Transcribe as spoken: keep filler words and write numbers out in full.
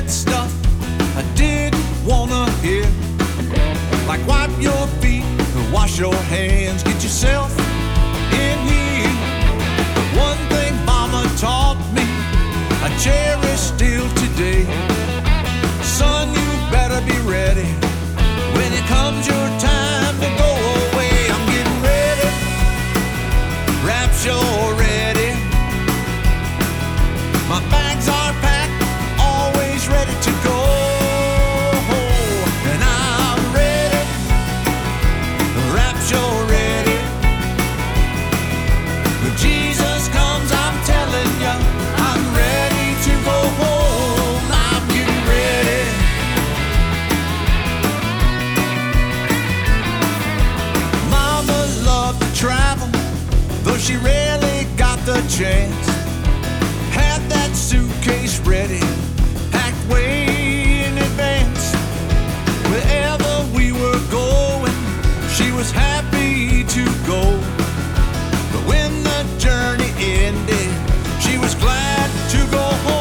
said stuff I didn't wanna hear, like wipe your feet, wash your hands, get yourself in here. But one thing Mama taught me, I cherish still today: son, you better be ready when it comes your time to go away. I'm getting ready, rapture ready. My bags are packed, always ready to go. And I'm ready, rapture ready. When Jesus comes, I'm telling you, I'm ready to go home. I'm getting ready. Mama loved to travel, though she rarely got the chance. Had that suitcase ready, packed way in advance. Wherever we were going, she was happy to go. But when the journey ended, she was glad to go home.